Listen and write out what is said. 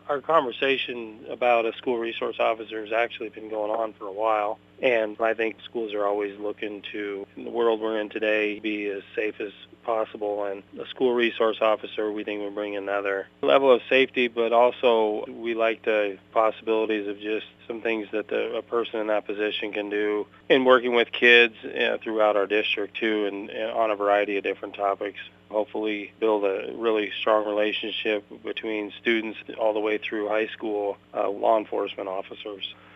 Our conversation about a school resource officer has actually been going on for a while, and I think schools are always looking to, in the world we're in today, be as safe as possible, and a school resource officer, we think, will bring another level of safety, but also we like the possibilities of just some things that a person in that position can do in working with kids throughout our district, too, and on a variety of different topics. Hopefully build a really strong relationship between students all the way through high school law enforcement officers.